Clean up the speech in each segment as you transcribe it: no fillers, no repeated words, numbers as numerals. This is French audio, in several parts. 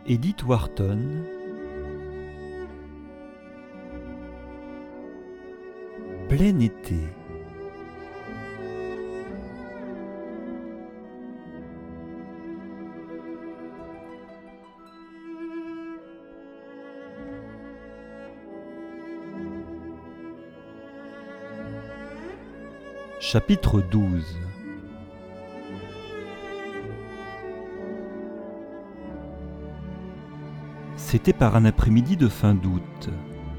Edith Wharton, plein été. Chapitre 12. C'était par un après-midi de fin d'août.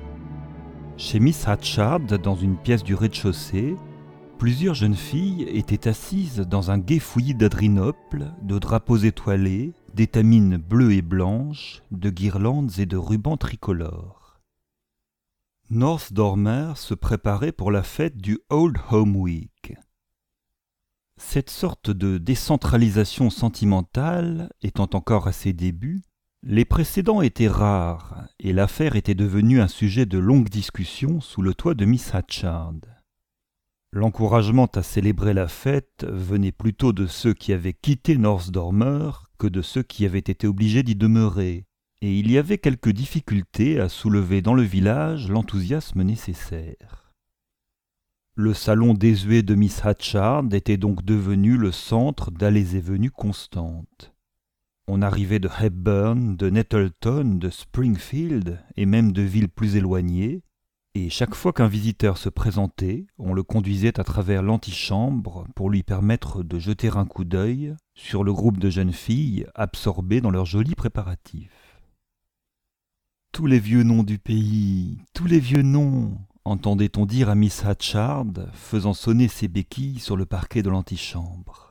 Chez Miss Hatchard, dans une pièce du rez-de-chaussée, plusieurs jeunes filles étaient assises dans un gai fouillis d'adrinople, de drapeaux étoilés, d'étamines bleues et blanches, de guirlandes et de rubans tricolores. North Dormer se préparait pour la fête du Old Home Week. Cette sorte de décentralisation sentimentale étant encore à ses débuts, les précédents étaient rares et l'affaire était devenue un sujet de longues discussions sous le toit de Miss Hatchard. L'encouragement à célébrer la fête venait plutôt de ceux qui avaient quitté North Dormer que de ceux qui avaient été obligés d'y demeurer, et il y avait quelques difficultés à soulever dans le village l'enthousiasme nécessaire. Le salon désuet de Miss Hatchard était donc devenu le centre d'allées et venues constantes. On arrivait de Hepburn, de Nettleton, de Springfield et même de villes plus éloignées, et chaque fois qu'un visiteur se présentait, on le conduisait à travers l'antichambre pour lui permettre de jeter un coup d'œil sur le groupe de jeunes filles absorbées dans leurs jolis préparatifs. « Tous les vieux noms du pays, tous les vieux noms !» entendait-on dire à Miss Hatchard, faisant sonner ses béquilles sur le parquet de l'antichambre.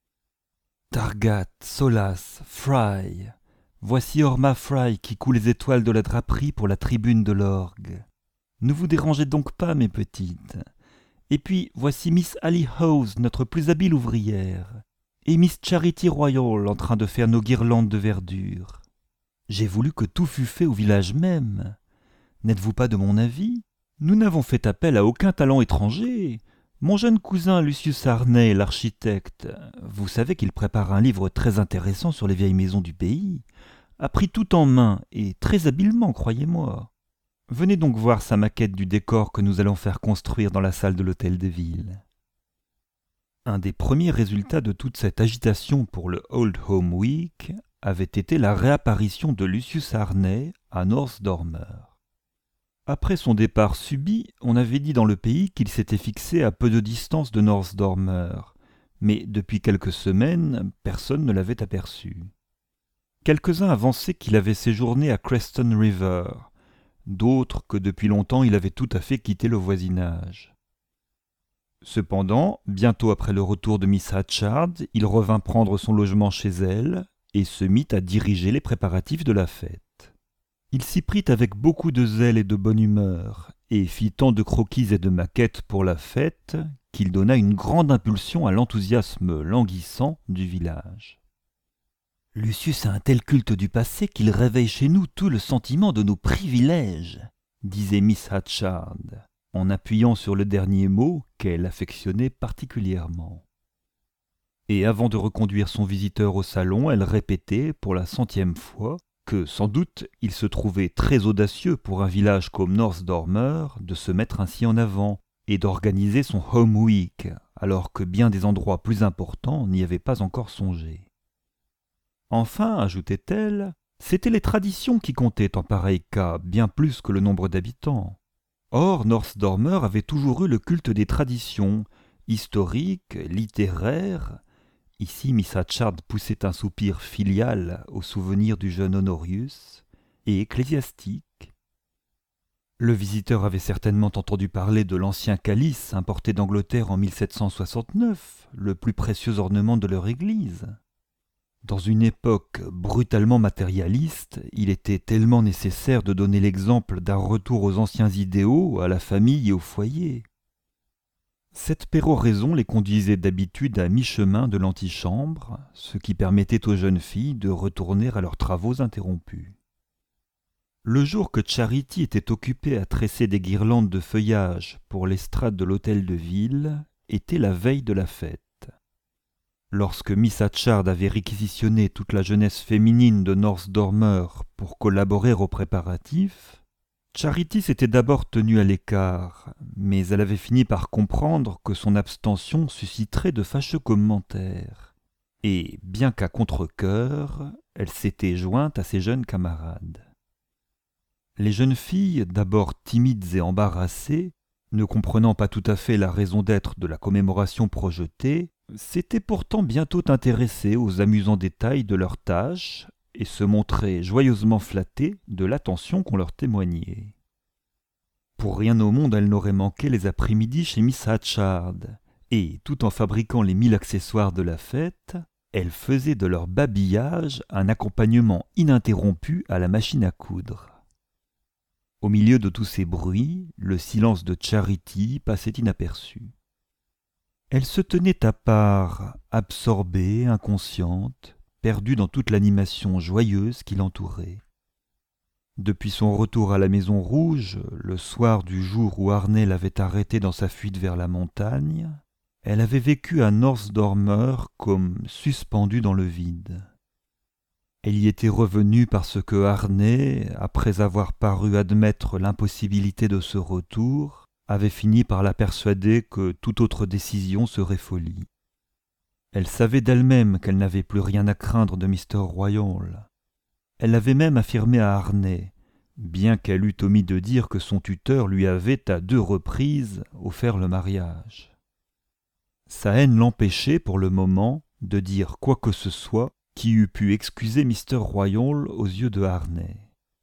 Targat, Solas, Fry. Voici Orma Fry qui coud les étoiles de la draperie pour la tribune de l'orgue. Ne vous dérangez donc pas, mes petites. Et puis, voici Miss Allie Howes, notre plus habile ouvrière, et Miss Charity Royal en train de faire nos guirlandes de verdure. J'ai voulu que tout fût fait au village même. N'êtes-vous pas de mon avis ? Nous n'avons fait appel à aucun talent étranger. Mon jeune cousin Lucius Harney, l'architecte, vous savez qu'il prépare un livre très intéressant sur les vieilles maisons du pays, a pris tout en main, et très habilement, croyez-moi. Venez donc voir sa maquette du décor que nous allons faire construire dans la salle de l'hôtel de ville. Un des premiers résultats de toute cette agitation pour le Old Home Week avait été la réapparition de Lucius Harney à North Dormer. Après son départ subit, on avait dit dans le pays qu'il s'était fixé à peu de distance de North Dormer, mais depuis quelques semaines, personne ne l'avait aperçu. Quelques-uns avançaient qu'il avait séjourné à Creston River, d'autres que depuis longtemps il avait tout à fait quitté le voisinage. Cependant, bientôt après le retour de Miss Hatchard, il revint prendre son logement chez elle et se mit à diriger les préparatifs de la fête. Il s'y prit avec beaucoup de zèle et de bonne humeur, et fit tant de croquis et de maquettes pour la fête qu'il donna une grande impulsion à l'enthousiasme languissant du village. Lucius a un tel culte du passé qu'il réveille chez nous tout le sentiment de nos privilèges, disait Miss Hatchard, en appuyant sur le dernier mot qu'elle affectionnait particulièrement. Et avant de reconduire son visiteur au salon, elle répétait pour la 100e fois que, sans doute, il se trouvait très audacieux pour un village comme North Dormer de se mettre ainsi en avant et d'organiser son Home Week, alors que bien des endroits plus importants n'y avaient pas encore songé. Enfin, ajoutait-elle, c'étaient les traditions qui comptaient en pareil cas, bien plus que le nombre d'habitants. Or, North Dormer avait toujours eu le culte des traditions, historiques, littéraires. Ici, Miss Hatchard poussait un soupir filial au souvenir du jeune Honorius, et ecclésiastique. Le visiteur avait certainement entendu parler de l'ancien calice importé d'Angleterre en 1769, le plus précieux ornement de leur église. Dans une époque brutalement matérialiste, il était tellement nécessaire de donner l'exemple d'un retour aux anciens idéaux, à la famille et au foyer. Cette péroraison les conduisait d'habitude à mi-chemin de l'antichambre, ce qui permettait aux jeunes filles de retourner à leurs travaux interrompus. Le jour que Charity était occupée à tresser des guirlandes de feuillage pour l'estrade de l'hôtel de ville était la veille de la fête. Lorsque Miss Hatchard avait réquisitionné toute la jeunesse féminine de North Dormer pour collaborer aux préparatifs, Charity s'était d'abord tenue à l'écart, mais elle avait fini par comprendre que son abstention susciterait de fâcheux commentaires. Et, bien qu'à contre-cœur, elle s'était jointe à ses jeunes camarades. Les jeunes filles, d'abord timides et embarrassées, ne comprenant pas tout à fait la raison d'être de la commémoration projetée, s'étaient pourtant bientôt intéressées aux amusants détails de leurs tâches et se montraient joyeusement flattées de l'attention qu'on leur témoignait. Pour rien au monde elles n'auraient manqué les après-midi chez Miss Hatchard, et, tout en fabriquant les 1000 accessoires de la fête, elles faisaient de leur babillage un accompagnement ininterrompu à la machine à coudre. Au milieu de tous ces bruits, le silence de Charity passait inaperçu. Elle se tenait à part, absorbée, inconsciente, perdue dans toute l'animation joyeuse qui l'entourait. Depuis son retour à la Maison Rouge, le soir du jour où Harney l'avait arrêtée dans sa fuite vers la montagne, elle avait vécu à North Dormer comme suspendue dans le vide. Elle y était revenue parce que Harney, après avoir paru admettre l'impossibilité de ce retour, avait fini par la persuader que toute autre décision serait folie. Elle savait d'elle-même qu'elle n'avait plus rien à craindre de Mr. Royal. Elle avait même affirmé à Harney, bien qu'elle eût omis de dire que son tuteur lui avait à 2 reprises offert le mariage. Sa haine l'empêchait pour le moment de dire quoi que ce soit qui eût pu excuser Mr. Royal aux yeux de Harney.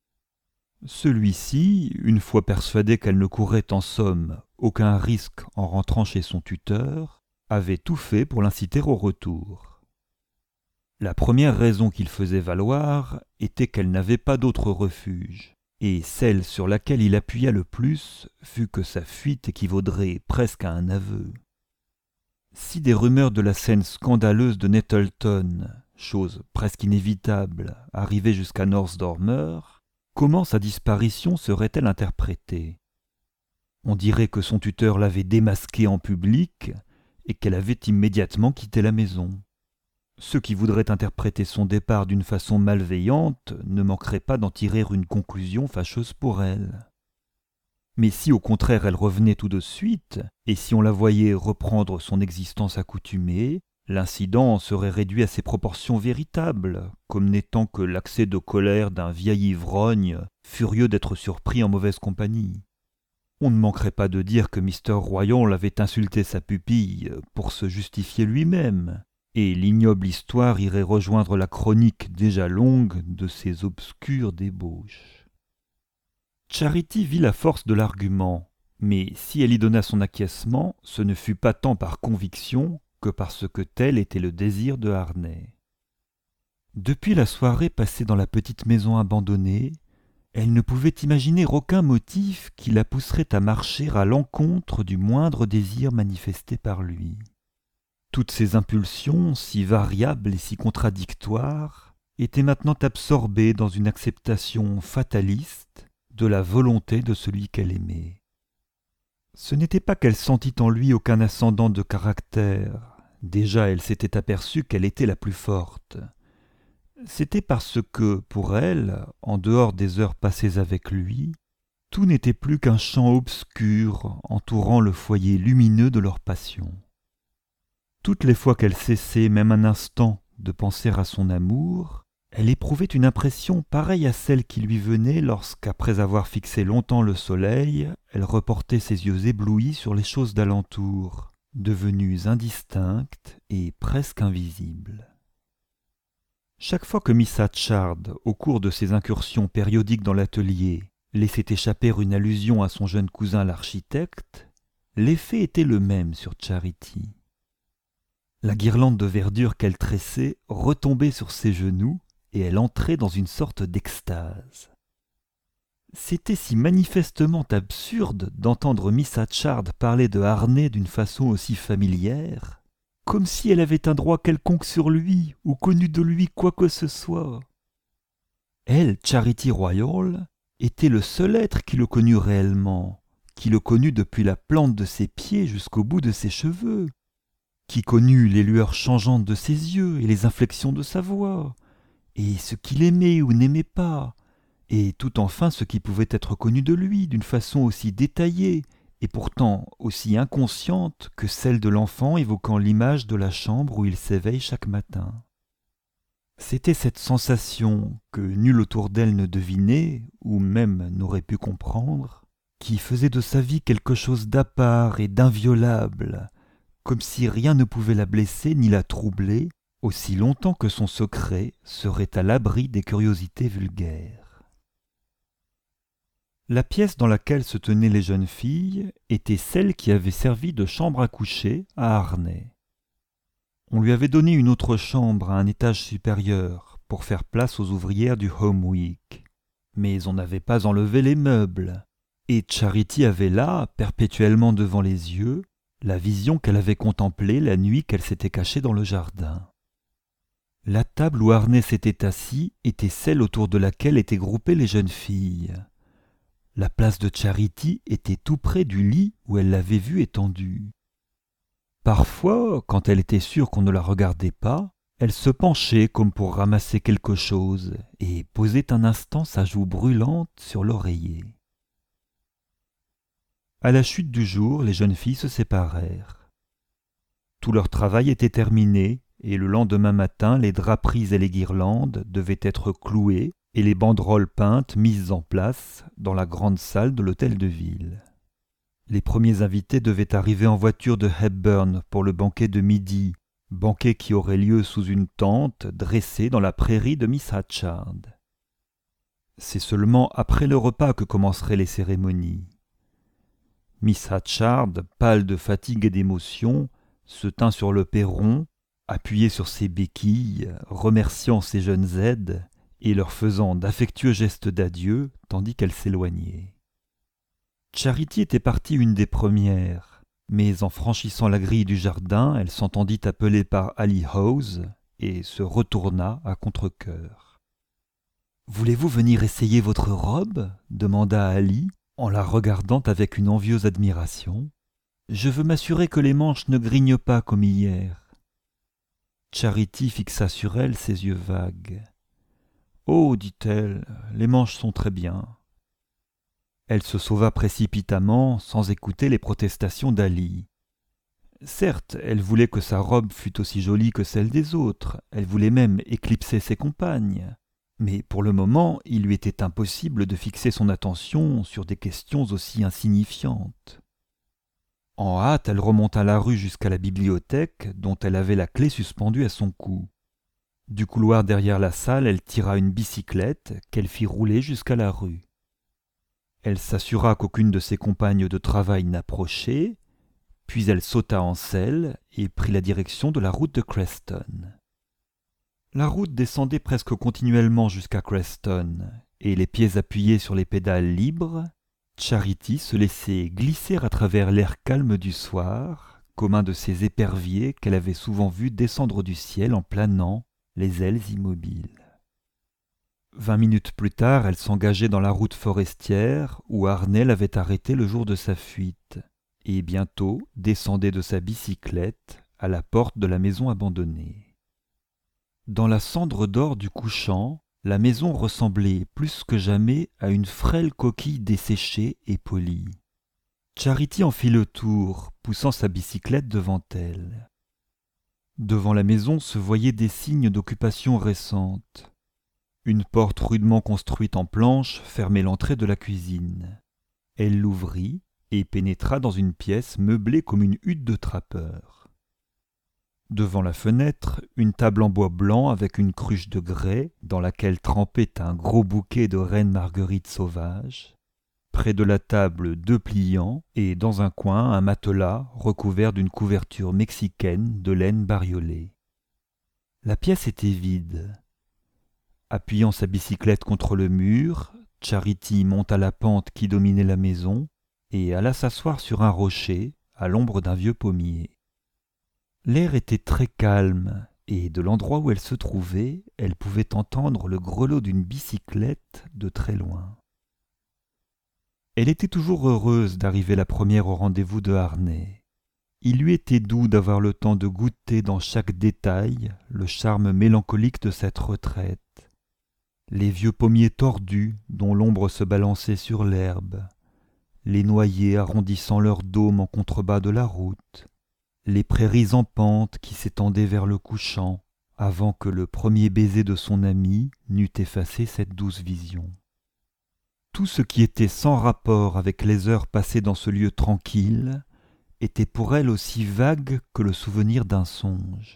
Celui-ci, une fois persuadé qu'elle ne courait en somme aucun risque en rentrant chez son tuteur, avait tout fait pour l'inciter au retour. La première raison qu'il faisait valoir était qu'elle n'avait pas d'autre refuge, et celle sur laquelle il appuya le plus fut que sa fuite équivaudrait presque à un aveu. Si des rumeurs de la scène scandaleuse de Nettleton, chose presque inévitable, arrivaient jusqu'à North Dormer, comment sa disparition serait-elle interprétée ? On dirait que son tuteur l'avait démasquée en public et qu'elle avait immédiatement quitté la maison. Ceux qui voudraient interpréter son départ d'une façon malveillante ne manqueraient pas d'en tirer une conclusion fâcheuse pour elle. Mais si au contraire elle revenait tout de suite, et si on la voyait reprendre son existence accoutumée, l'incident serait réduit à ses proportions véritables, comme n'étant que l'accès de colère d'un vieil ivrogne, furieux d'être surpris en mauvaise compagnie. On ne manquerait pas de dire que Mr. Royal avait insulté sa pupille pour se justifier lui-même, et l'ignoble histoire irait rejoindre la chronique déjà longue de ses obscures débauches. Charity vit la force de l'argument, mais si elle y donna son acquiescement, ce ne fut pas tant par conviction que parce que tel était le désir de Harney. Depuis la soirée passée dans la petite maison abandonnée, elle ne pouvait imaginer aucun motif qui la pousserait à marcher à l'encontre du moindre désir manifesté par lui. Toutes ces impulsions, si variables et si contradictoires, étaient maintenant absorbées dans une acceptation fataliste de la volonté de celui qu'elle aimait. Ce n'était pas qu'elle sentit en lui aucun ascendant de caractère, déjà elle s'était aperçue qu'elle était la plus forte. C'était parce que, pour elle, en dehors des heures passées avec lui, tout n'était plus qu'un champ obscur entourant le foyer lumineux de leur passion. Toutes les fois qu'elle cessait même un instant de penser à son amour, elle éprouvait une impression pareille à celle qui lui venait lorsqu'après avoir fixé longtemps le soleil, elle reportait ses yeux éblouis sur les choses d'alentour, devenues indistinctes et presque invisibles. Chaque fois que Miss Hatchard, au cours de ses incursions périodiques dans l'atelier, laissait échapper une allusion à son jeune cousin l'architecte, l'effet était le même sur Charity. La guirlande de verdure qu'elle tressait retombait sur ses genoux, et elle entrait dans une sorte d'extase. C'était si manifestement absurde d'entendre Miss Hatchard parler de Harney d'une façon aussi familière, comme si elle avait un droit quelconque sur lui ou connu de lui quoi que ce soit. Elle, Charity Royal, était le seul être qui le connût réellement, qui le connût depuis la plante de ses pieds jusqu'au bout de ses cheveux, qui connut les lueurs changeantes de ses yeux et les inflexions de sa voix, et ce qu'il aimait ou n'aimait pas, et tout enfin ce qui pouvait être connu de lui d'une façon aussi détaillée et pourtant aussi inconsciente que celle de l'enfant évoquant l'image de la chambre où il s'éveille chaque matin. C'était cette sensation que nul autour d'elle ne devinait, ou même n'aurait pu comprendre, qui faisait de sa vie quelque chose d'à part et d'inviolable, comme si rien ne pouvait la blesser ni la troubler, aussi longtemps que son secret serait à l'abri des curiosités vulgaires. La pièce dans laquelle se tenaient les jeunes filles était celle qui avait servi de chambre à coucher à Harney. On lui avait donné une autre chambre à un étage supérieur pour faire place aux ouvrières du Home Week, mais on n'avait pas enlevé les meubles, et Charity avait là, perpétuellement devant les yeux, la vision qu'elle avait contemplée la nuit qu'elle s'était cachée dans le jardin. La table où Harney s'était assis était celle autour de laquelle étaient groupées les jeunes filles. La place de Charity était tout près du lit où elle l'avait vue étendue. Parfois, quand elle était sûre qu'on ne la regardait pas, elle se penchait comme pour ramasser quelque chose et posait un instant sa joue brûlante sur l'oreiller. À la chute du jour, les jeunes filles se séparèrent. Tout leur travail était terminé et le lendemain matin, les draperies et les guirlandes devaient être clouées et les banderoles peintes mises en place dans la grande salle de l'hôtel de ville. Les premiers invités devaient arriver en voiture de Hepburn pour le banquet de midi, banquet qui aurait lieu sous une tente dressée dans la prairie de Miss Hatchard. C'est seulement après le repas que commenceraient les cérémonies. Miss Hatchard, pâle de fatigue et d'émotion, se tint sur le perron, appuyée sur ses béquilles, remerciant ses jeunes aides et leur faisant d'affectueux gestes d'adieu tandis qu'elle s'éloignait. Charity était partie une des premières, mais en franchissant la grille du jardin, elle s'entendit appeler par Ali Howes et se retourna à contre-cœur. « Voulez-vous venir essayer votre robe » demanda Ali, en la regardant avec une envieuse admiration. « Je veux m'assurer que les manches ne grignent pas comme hier. » Charity fixa sur elle ses yeux vagues. « Oh, dit-elle, les manches sont très bien. » Elle se sauva précipitamment, sans écouter les protestations d'Ali. Certes, elle voulait que sa robe fût aussi jolie que celle des autres, elle voulait même éclipser ses compagnes, mais pour le moment, il lui était impossible de fixer son attention sur des questions aussi insignifiantes. En hâte, elle remonta la rue jusqu'à la bibliothèque, dont elle avait la clé suspendue à son cou. Du couloir derrière la salle, elle tira une bicyclette qu'elle fit rouler jusqu'à la rue. Elle s'assura qu'aucune de ses compagnes de travail n'approchait, puis elle sauta en selle et prit la direction de la route de Creston. La route descendait presque continuellement jusqu'à Creston, et les pieds appuyés sur les pédales libres, Charity se laissait glisser à travers l'air calme du soir, comme un de ces éperviers qu'elle avait souvent vus descendre du ciel en planant, les ailes immobiles. 20 minutes plus tard, elle s'engageait dans la route forestière où Harney l'avait arrêtée le jour de sa fuite, et bientôt descendait de sa bicyclette à la porte de la maison abandonnée. Dans la cendre d'or du couchant, la maison ressemblait plus que jamais à une frêle coquille desséchée et polie. Charity en fit le tour, poussant sa bicyclette devant elle. Devant la maison se voyaient des signes d'occupation récente. Une porte rudement construite en planches fermait l'entrée de la cuisine. Elle l'ouvrit et pénétra dans une pièce meublée comme une hutte de trappeur. Devant la fenêtre, une table en bois blanc avec une cruche de grès dans laquelle trempait un gros bouquet de reines marguerites sauvages. Près de la table, 2 pliants et dans un coin, un matelas recouvert d'une couverture mexicaine de laine bariolée. La pièce était vide. Appuyant sa bicyclette contre le mur, Charity monta la pente qui dominait la maison et alla s'asseoir sur un rocher à l'ombre d'un vieux pommier. L'air était très calme et de l'endroit où elle se trouvait, elle pouvait entendre le grelot d'une bicyclette de très loin. Elle était toujours heureuse d'arriver la première au rendez-vous de Harney. Il lui était doux d'avoir le temps de goûter dans chaque détail le charme mélancolique de cette retraite. Les vieux pommiers tordus dont l'ombre se balançait sur l'herbe, les noyers arrondissant leurs dômes en contrebas de la route, les prairies en pente qui s'étendaient vers le couchant, avant que le premier baiser de son ami n'eût effacé cette douce vision. Tout ce qui était sans rapport avec les heures passées dans ce lieu tranquille était pour elle aussi vague que le souvenir d'un songe.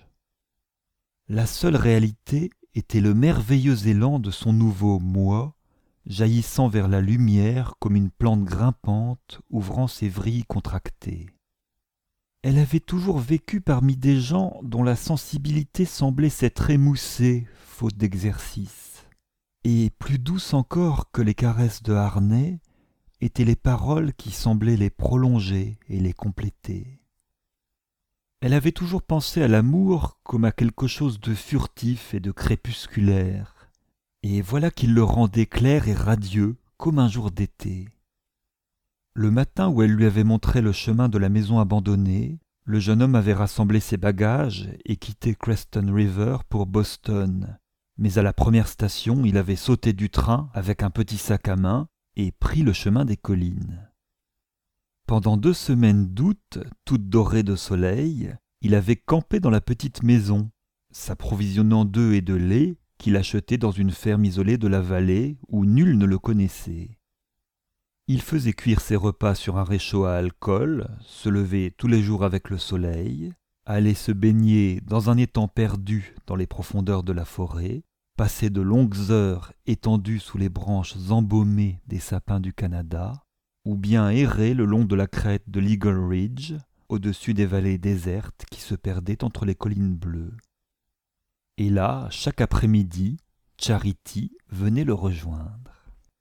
La seule réalité était le merveilleux élan de son nouveau moi, jaillissant vers la lumière comme une plante grimpante ouvrant ses vrilles contractées. Elle avait toujours vécu parmi des gens dont la sensibilité semblait s'être émoussée, faute d'exercice. Et plus douces encore que les caresses de harnais étaient les paroles qui semblaient les prolonger et les compléter. Elle avait toujours pensé à l'amour comme à quelque chose de furtif et de crépusculaire, et voilà qu'il le rendait clair et radieux comme un jour d'été. Le matin où elle lui avait montré le chemin de la maison abandonnée, le jeune homme avait rassemblé ses bagages et quitté Creston River pour Boston, mais à la première station il avait sauté du train avec un petit sac à main et pris le chemin des collines. Pendant 2 semaines d'août, toutes dorées de soleil, il avait campé dans la petite maison, s'approvisionnant d'œufs et de lait qu'il achetait dans une ferme isolée de la vallée où nul ne le connaissait. Il faisait cuire ses repas sur un réchaud à alcool, se levait tous les jours avec le soleil, allait se baigner dans un étang perdu dans les profondeurs de la forêt, passait de longues heures étendu sous les branches embaumées des sapins du Canada, ou bien errer le long de la crête de l'Eagle Ridge, au-dessus des vallées désertes qui se perdaient entre les collines bleues. Et là, chaque après-midi, Charity venait le rejoindre.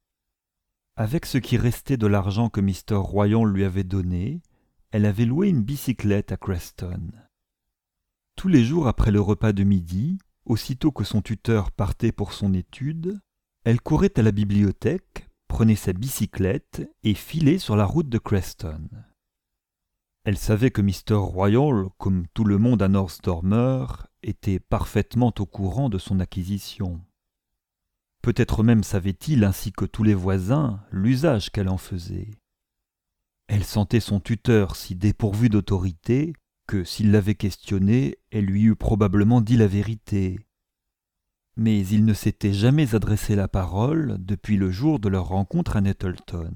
Avec ce qui restait de l'argent que Mr. Royan lui avait donné, elle avait loué une bicyclette à Creston. Tous les jours après le repas de midi, aussitôt que son tuteur partait pour son étude, elle courait à la bibliothèque, prenait sa bicyclette et filait sur la route de Creston. Elle savait que Mr. Royal, comme tout le monde à North Dormer, était parfaitement au courant de son acquisition. Peut-être même savait-il, ainsi que tous les voisins, l'usage qu'elle en faisait. Elle sentait son tuteur si dépourvu d'autorité que, s'il l'avait questionné, elle lui eût probablement dit la vérité. Mais il ne s'était jamais adressé la parole depuis le jour de leur rencontre à Nettleton.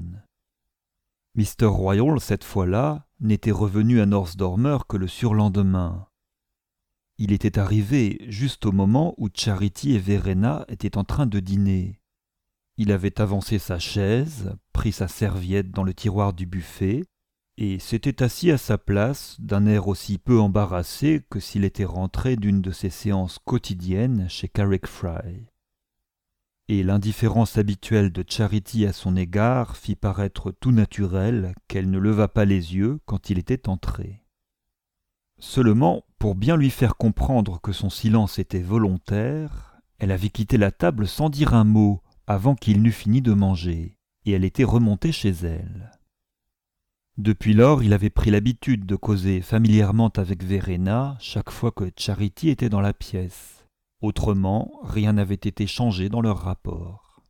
Mr. Royal, cette fois-là, n'était revenu à North Dormer que le surlendemain. Il était arrivé juste au moment où Charity et Verena étaient en train de dîner. Il avait avancé sa chaise, pris sa serviette dans le tiroir du buffet, et s'était assis à sa place d'un air aussi peu embarrassé que s'il était rentré d'une de ses séances quotidiennes chez Carrick Fry. Et l'indifférence habituelle de Charity à son égard fit paraître tout naturel qu'elle ne leva pas les yeux quand il était entré. Seulement, pour bien lui faire comprendre que son silence était volontaire, elle avait quitté la table sans dire un mot avant qu'il n'eût fini de manger, et elle était remontée chez elle. Depuis lors, il avait pris l'habitude de causer familièrement avec Verena chaque fois que Charity était dans la pièce. Autrement, rien n'avait été changé dans leur rapport.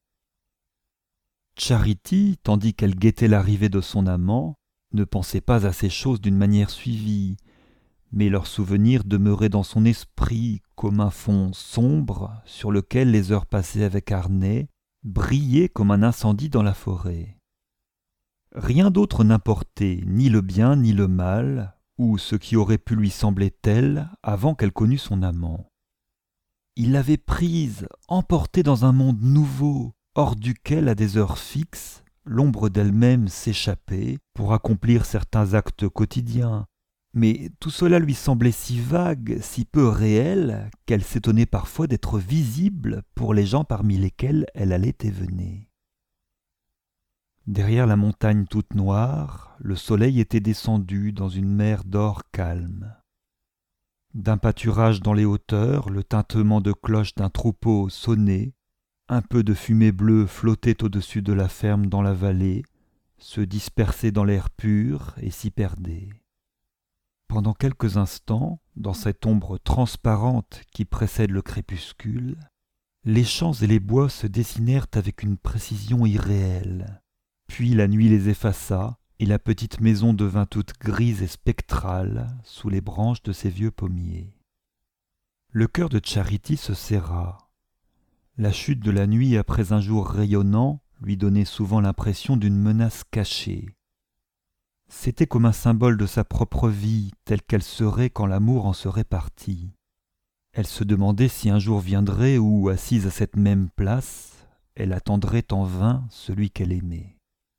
Charity, tandis qu'elle guettait l'arrivée de son amant, ne pensait pas à ces choses d'une manière suivie, mais leur souvenir demeurait dans son esprit comme un fond sombre sur lequel les heures passées avec Harnais brillaient comme un incendie dans la forêt. Rien d'autre n'importait, ni le bien ni le mal, ou ce qui aurait pu lui sembler tel avant qu'elle connût son amant. Il l'avait prise, emportée dans un monde nouveau, hors duquel, à des heures fixes, l'ombre d'elle-même s'échappait pour accomplir certains actes quotidiens. Mais tout cela lui semblait si vague, si peu réel, qu'elle s'étonnait parfois d'être visible pour les gens parmi lesquels elle allait et venait. Derrière la montagne toute noire, le soleil était descendu dans une mer d'or calme. D'un pâturage dans les hauteurs, le tintement de cloches d'un troupeau sonnait, un peu de fumée bleue flottait au-dessus de la ferme dans la vallée, se dispersait dans l'air pur et s'y perdait. Pendant quelques instants, dans cette ombre transparente qui précède le crépuscule, les champs et les bois se dessinèrent avec une précision irréelle. Puis la nuit les effaça, et la petite maison devint toute grise et spectrale sous les branches de ces vieux pommiers. Le cœur de Charity se serra. La chute de la nuit après un jour rayonnant lui donnait souvent l'impression d'une menace cachée. C'était comme un symbole de sa propre vie, telle qu'elle serait quand l'amour en serait parti. Elle se demandait si un jour viendrait où, assise à cette même place, elle attendrait en vain celui qu'elle aimait.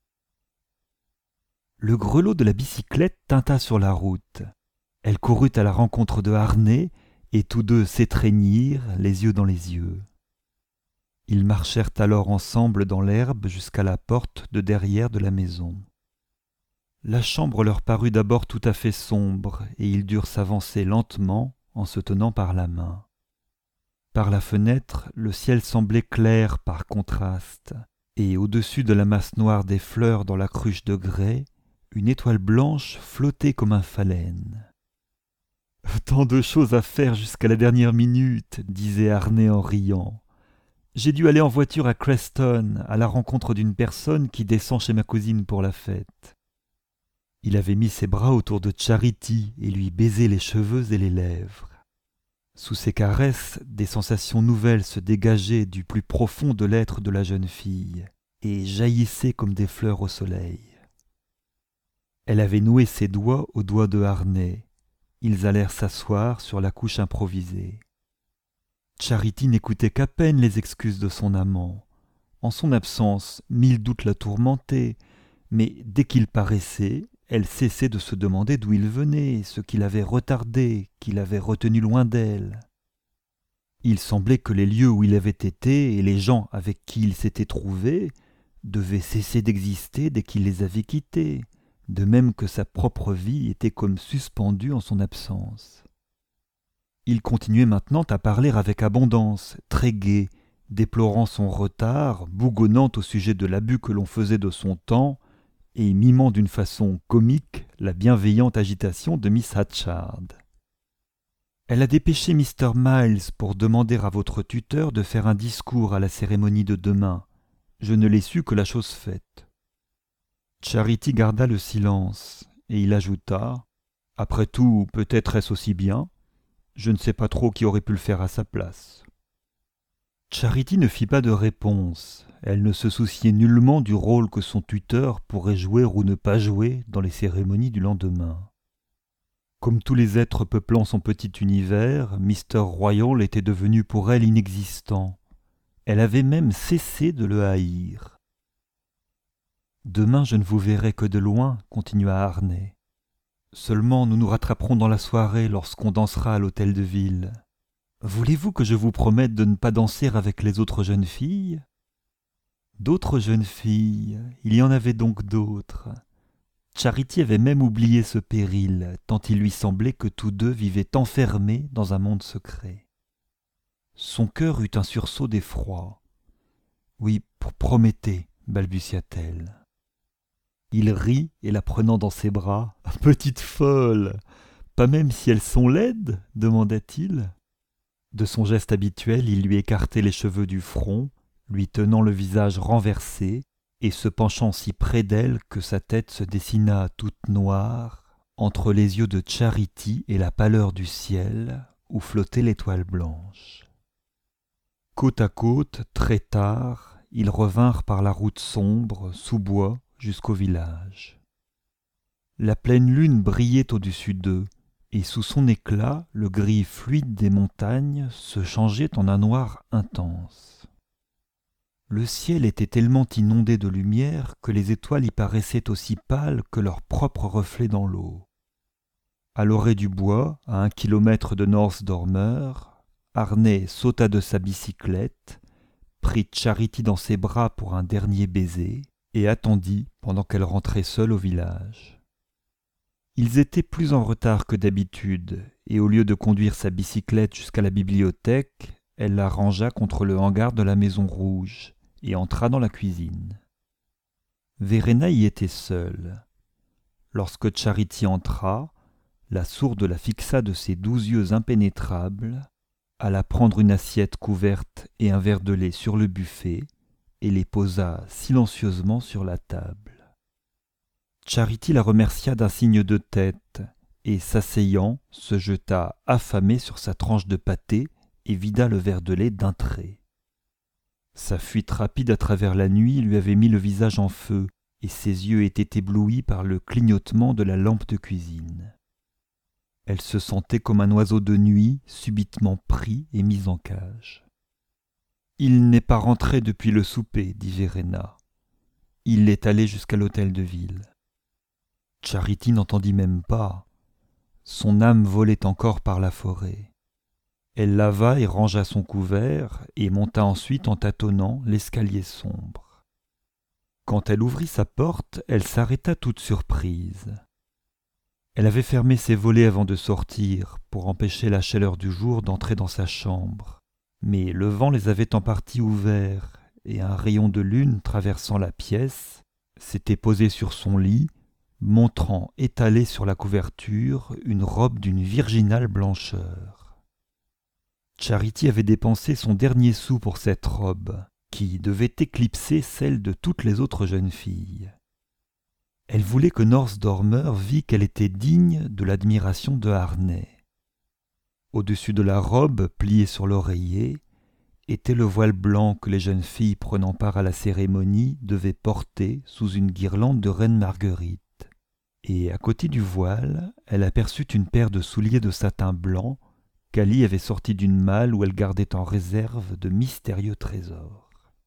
Le grelot de la bicyclette tinta sur la route. Elle courut à la rencontre de Harney, et tous deux s'étreignirent, les yeux dans les yeux. Ils marchèrent alors ensemble dans l'herbe jusqu'à la porte de derrière de la maison. La chambre leur parut d'abord tout à fait sombre, et ils durent s'avancer lentement en se tenant par la main. Par la fenêtre, le ciel semblait clair par contraste, et au-dessus de la masse noire des fleurs dans la cruche de grès, une étoile blanche flottait comme un phalène. « Tant de choses à faire jusqu'à la dernière minute, » disait Harney en riant. « J'ai dû aller en voiture à Creston, à la rencontre d'une personne qui descend chez ma cousine pour la fête. » Il avait mis ses bras autour de Charity et lui baisait les cheveux et les lèvres. Sous ses caresses, des sensations nouvelles se dégageaient du plus profond de l'être de la jeune fille et jaillissaient comme des fleurs au soleil. Elle avait noué ses doigts aux doigts de Harney. Ils allèrent s'asseoir sur la couche improvisée. Charity n'écoutait qu'à peine les excuses de son amant. En son absence, 1000 doutes la tourmentaient, mais dès qu'il paraissait, elle cessait de se demander d'où il venait, ce qui l'avait retardé, qui l'avait retenu loin d'elle. Il semblait que les lieux où il avait été et les gens avec qui il s'était trouvé devaient cesser d'exister dès qu'il les avait quittés, de même que sa propre vie était comme suspendue en son absence. Il continuait maintenant à parler avec abondance, très gai, déplorant son retard, bougonnant au sujet de l'abus que l'on faisait de son temps, et mimant d'une façon comique la bienveillante agitation de Miss Hatchard. « Elle a dépêché Mr. Miles pour demander à votre tuteur de faire un discours à la cérémonie de demain. Je ne l'ai su que la chose faite. » Charity garda le silence, et il ajouta « Après tout, peut-être est-ce aussi bien. Je ne sais pas trop qui aurait pu le faire à sa place. » Charity ne fit pas de réponse. Elle ne se souciait nullement du rôle que son tuteur pourrait jouer ou ne pas jouer dans les cérémonies du lendemain. Comme tous les êtres peuplant son petit univers, Mr. Royal était devenu pour elle inexistant. Elle avait même cessé de le haïr. « Demain je ne vous verrai que de loin, » continua Harney. « Seulement nous nous rattraperons dans la soirée lorsqu'on dansera à l'hôtel de ville. Voulez-vous que je vous promette de ne pas danser avec les autres jeunes filles ?» D'autres jeunes filles, il y en avait donc d'autres. Charity avait même oublié ce péril, tant il lui semblait que tous deux vivaient enfermés dans un monde secret. Son cœur eut un sursaut d'effroi. « Oui, promettez, » balbutia-t-elle. Il rit et la prenant dans ses bras. « Petite folle, pas même si elles sont laides ?» demanda-t-il. De son geste habituel, il lui écartait les cheveux du front, lui tenant le visage renversé et se penchant si près d'elle que sa tête se dessina toute noire entre les yeux de Charity et la pâleur du ciel où flottait l'étoile blanche. Côte à côte, très tard, ils revinrent par la route sombre, sous bois, jusqu'au village. La pleine lune brillait au-dessus d'eux, et sous son éclat, le gris fluide des montagnes se changeait en un noir intense. Le ciel était tellement inondé de lumière que les étoiles y paraissaient aussi pâles que leurs propres reflets dans l'eau. À l'orée du bois, à 1 kilomètre de North Dormer, Harney sauta de sa bicyclette, prit Charity dans ses bras pour un dernier baiser et attendit pendant qu'elle rentrait seule au village. Ils étaient plus en retard que d'habitude, et au lieu de conduire sa bicyclette jusqu'à la bibliothèque, elle la rangea contre le hangar de la Maison Rouge et entra dans la cuisine. Verena y était seule. Lorsque Charity entra, La sourde la fixa de ses 12 yeux impénétrables, alla prendre une assiette couverte et un verre de lait sur le buffet et les posa silencieusement sur la table. Charity la remercia d'un signe de tête et, s'asseyant, se jeta affamée sur sa tranche de pâté et vida le verre de lait d'un trait. Sa fuite rapide à travers la nuit lui avait mis le visage en feu et ses yeux étaient éblouis par le clignotement de la lampe de cuisine. Elle se sentait comme un oiseau de nuit subitement pris et mis en cage. « Il n'est pas rentré depuis le souper, dit Verena. Il est allé jusqu'à l'hôtel de ville. » Charity n'entendit même pas. Son âme volait encore par la forêt. Elle lava et rangea son couvert et monta ensuite en tâtonnant l'escalier sombre. Quand elle ouvrit sa porte, elle s'arrêta toute surprise. Elle avait fermé ses volets avant de sortir pour empêcher la chaleur du jour d'entrer dans sa chambre, mais le vent les avait en partie ouverts et un rayon de lune traversant la pièce s'était posé sur son lit, montrant étalée sur la couverture une robe d'une virginale blancheur. Charity avait dépensé son dernier sou pour cette robe, qui devait éclipser celle de toutes les autres jeunes filles. Elle voulait que North Dormer vît qu'elle était digne de l'admiration de Harney. Au-dessus de la robe, pliée sur l'oreiller, était le voile blanc que les jeunes filles prenant part à la cérémonie devaient porter sous une guirlande de reine Marguerite. Et à côté du voile, elle aperçut une paire de souliers de satin blanc qu'Ali avait sortis d'une malle où elle gardait en réserve de mystérieux trésors.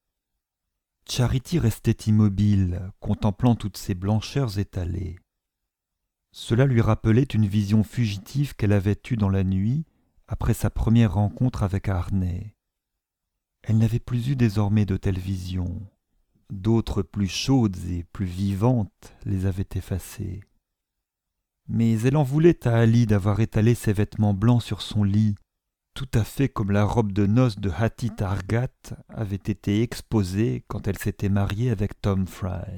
Charity restait immobile, contemplant toutes ces blancheurs étalées. Cela lui rappelait une vision fugitive qu'elle avait eue dans la nuit, après sa première rencontre avec Harney. Elle n'avait plus eu désormais de telles visions. D'autres plus chaudes et plus vivantes les avaient effacées. Mais elle en voulait à Ali d'avoir étalé ses vêtements blancs sur son lit, tout à fait comme la robe de noces de Hattie Targat avait été exposée quand elle s'était mariée avec Tom Fry.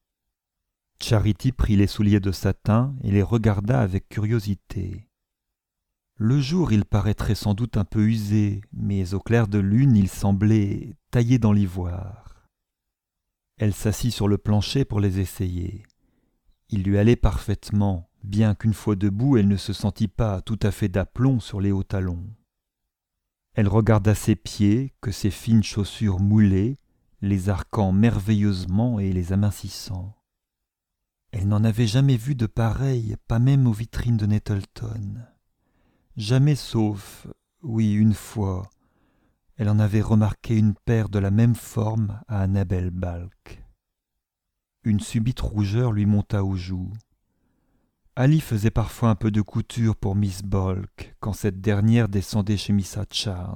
Charity prit les souliers de satin et les regarda avec curiosité. Le jour, il paraîtrait sans doute un peu usé, mais au clair de lune, il semblait taillé dans l'ivoire. Elle s'assit sur le plancher pour les essayer. Il lui allait parfaitement, bien qu'une fois debout, elle ne se sentît pas tout à fait d'aplomb sur les hauts talons. Elle regarda ses pieds, que ses fines chaussures moulaient, les arquant merveilleusement et les amincissant. Elle n'en avait jamais vu de pareil, pas même aux vitrines de Nettleton. Jamais sauf, oui, une fois, elle en avait remarqué une paire de la même forme à Annabel Balk. Une subite rougeur lui monta aux joues. Ali faisait parfois un peu de couture pour Miss Balk quand cette dernière descendait chez Miss Hatchard.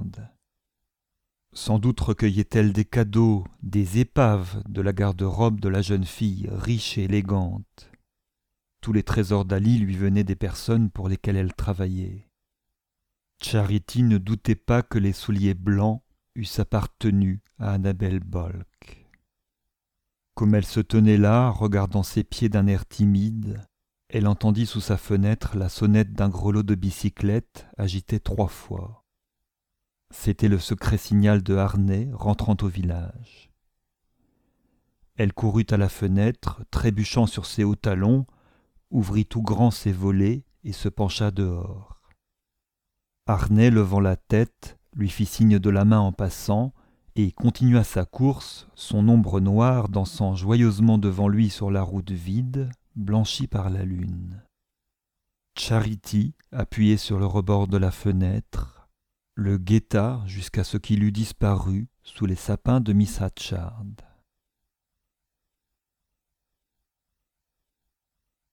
Sans doute recueillait-elle des cadeaux, des épaves de la garde-robe de la jeune fille riche et élégante. Tous les trésors d'Ali lui venaient des personnes pour lesquelles elle travaillait. Charity ne doutait pas que les souliers blancs eussent appartenu à Annabel Balk. Comme elle se tenait là, regardant ses pieds d'un air timide, elle entendit sous sa fenêtre la sonnette d'un grelot de bicyclette agitée 3 fois. C'était le secret signal de Harney rentrant au village. Elle courut à la fenêtre, trébuchant sur ses hauts talons, ouvrit tout grand ses volets et se pencha dehors. Harney, levant la tête, lui fit signe de la main en passant et continua sa course, son ombre noire dansant joyeusement devant lui sur la route vide, blanchie par la lune. Charity, appuyée sur le rebord de la fenêtre, le guetta jusqu'à ce qu'il eût disparu sous les sapins de Miss Hatchard.